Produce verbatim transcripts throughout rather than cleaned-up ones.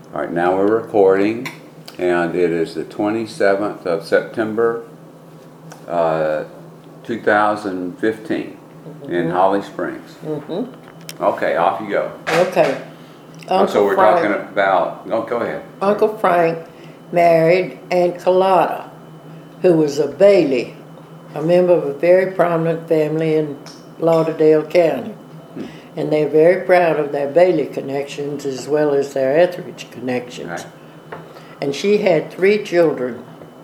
All right, now we're recording, and it is the twenty-seventh of September, uh, two thousand fifteen, mm-hmm. in Holly Springs. Mm-hmm. Okay, off you go. Okay. Uncle so we're Frank, talking about, oh, go ahead. Uncle Frank married Aunt Carlotta, who was a Bailey, a member of a very prominent family in Lauderdale County. Hmm. And they're very proud of their Bailey connections as well as their Etheridge connections. Right. And she had three children.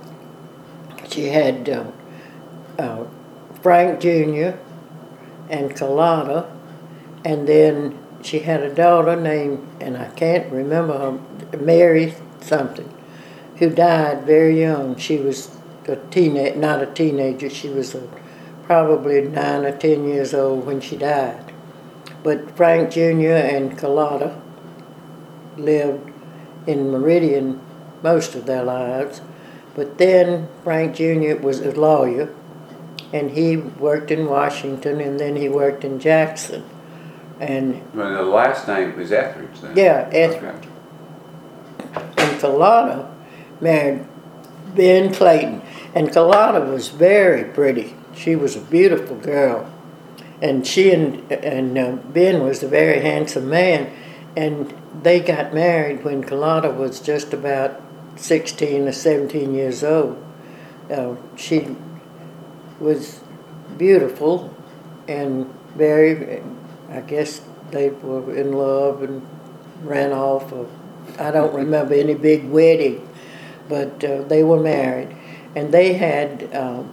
She had uh, uh, Frank Junior and Carlotta, and then she had a daughter named, and I can't remember her, Mary something, who died very young. She was a teenage, not a teenager, she was a, probably nine or ten years old when she died. But Frank Junior and Carlotta lived in Meridian most of their lives. But then Frank Junior was a lawyer, and he worked in Washington, and then he worked in Jackson. And well, the last name is Etheridge then? Yeah, Etheridge. Okay. And Carlotta married Ben Clayton. And Carlotta was very pretty. She was a beautiful girl. And she and, and uh, Ben was a very handsome man. And they got married when Carlotta was just about sixteen or seventeen years old. Uh, she was beautiful and very, I guess they were in love and ran off. Of, I don't remember any big wedding, but uh, they were married. And they had um,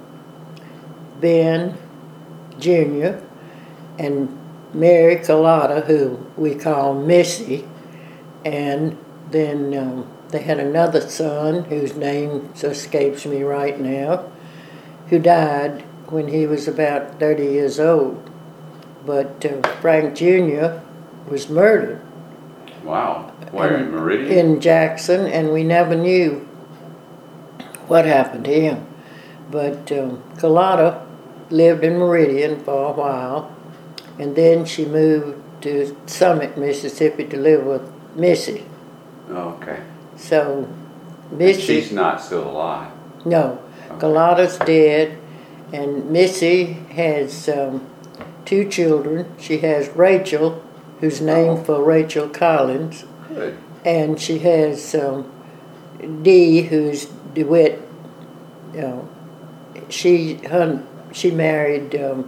Ben Junior and Mary Carlotta, who we call Missy, and then um, they had another son whose name escapes me right now, who died when he was about thirty years old. But uh, Frank Junior was murdered. Wow. Where, in Meridian? In Jackson, and we never knew what happened to him. But um, Carlotta lived in Meridian for a while, and then she moved to Summit, Mississippi to live with Missy. Oh, okay. So, Missy... And she's not still alive? No. Okay. Carlotta's dead, and Missy has um, two children. She has Rachel, who's named oh. for Rachel Collins. Good. And she has um, Dee, who's DeWitt. You know, she her, she married. Um,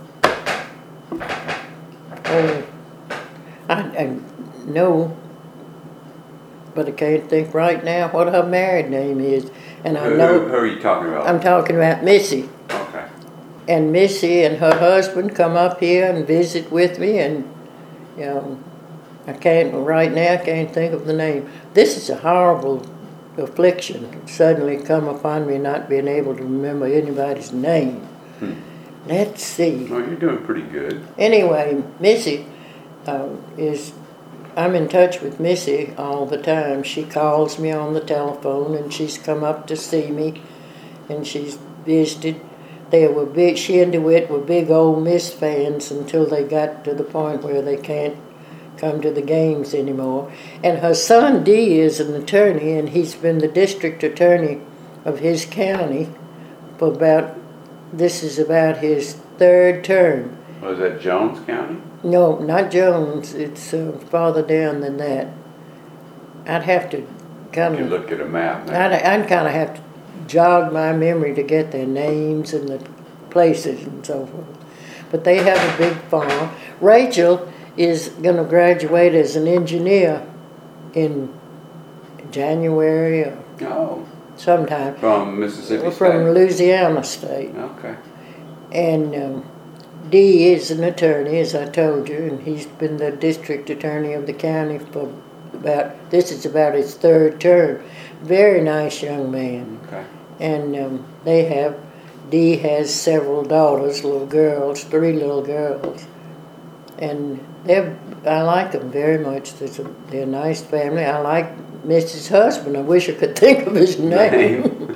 oh, I, I know, but I can't think right now what her married name is. And I who, know. Who, who are you talking about? I'm talking about Missy. Okay. And Missy and her husband come up here and visit with me, and you know, I can't right now. I can't think of the name. This is a horrible affliction. Suddenly come upon me not being able to remember anybody's name. Hmm. Let's see. Well, you're doing pretty good. Anyway, Missy uh, is. I'm in touch with Missy all the time. She calls me on the telephone, and she's come up to see me, and she's visited. They were big. She and DeWitt were big Ole Miss fans until they got to the point where they can't come to the games anymore. And her son Dee is an attorney, and he's been the district attorney of his county for about. This is about his third term. Was that Jones County? No, not Jones. It's uh, farther down than that. I'd have to kind of... You look at a map now. I'd, I'd kind of have to jog my memory to get their names and the places and so forth. But they have a big farm. Rachel is going to graduate as an engineer in January or oh. sometime. From Mississippi State? From Louisiana State. Okay. And... Um, Dee is an attorney, as I told you, and he's been the district attorney of the county for about, this is about his third term. Very nice young man. Okay. And um, they have, Dee has several daughters, little girls, three little girls. And they're, I like them very much. They're a, they're a nice family. I like Missus husband. I wish I could think of his name.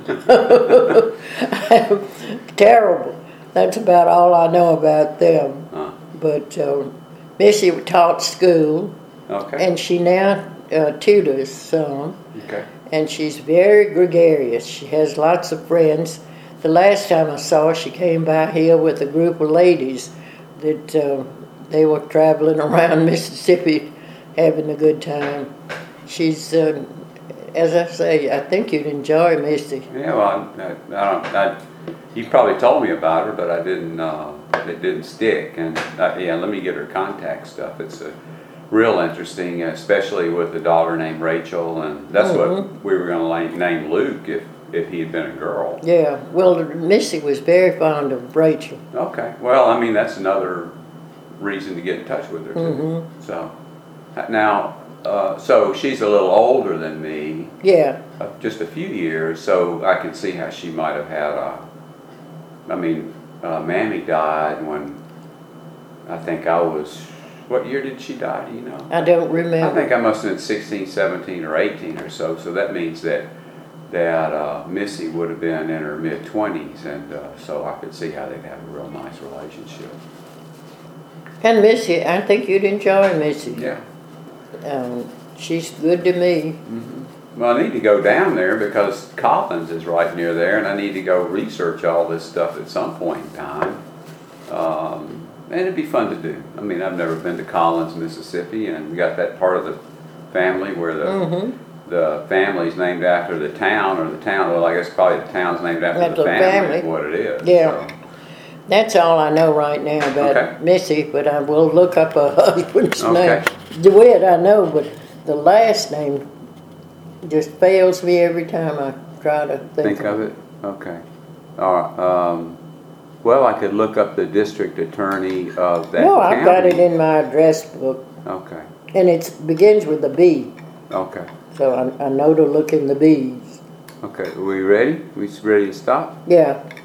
Terrible. That's about all I know about them. Huh. But uh, Missy taught school, okay. and she now uh, tutors some, Okay. and she's very gregarious. She has lots of friends. The last time I saw her, she came by here with a group of ladies that uh, they were traveling around Mississippi having a good time. She's, uh, as I say, I think you'd enjoy Missy. Yeah, well, I, I don't, I, you probably told me about her, but I didn't, uh, it didn't stick. And, uh, yeah, let me get her contact stuff. It's a real interesting, especially with a daughter named Rachel, and that's Mhm. what we were gonna name Luke if, if he had been a girl. Yeah, well, Missy was very fond of Rachel. Okay, well, I mean, that's another reason to get in touch with her too. Mhm. So, now, uh, so she's a little older than me, Yeah, uh, just a few years, so I can see how she might have had a, I mean, uh, Mammy died when, I think I was, what year did she die, do you know? I don't I remember. think I must have been sixteen, seventeen, or eighteen or so, so that means that, that uh, Missy would have been in her mid-twenties, and uh, so I could see how they'd have a real nice relationship. And Missy, I think you'd enjoy Missy. Yeah. Um, she's good to me. Mm-hmm. Well, I need to go down there because Collins is right near there, and I need to go research all this stuff at some point in time. Um, and it'd be fun to do. I mean, I've never been to Collins, Mississippi, and we got that part of the family where the Mm-hmm. the family's named after the town, or the town. Well, I guess probably the town's named after After the the family. family. Is what it is. Yeah. So, That's all I know right now about Okay. Missy, but I will look up her husband's Okay. name. DeWitt, I know, but the last name just fails me every time I try to think, think of it. Okay. All right. Um, well, I could look up the district attorney of that No, county. I've got it in my address book, Okay. and it begins with a B, Okay. so I, I know to look in the B's. Okay. Are we ready? We ready to stop? Yeah.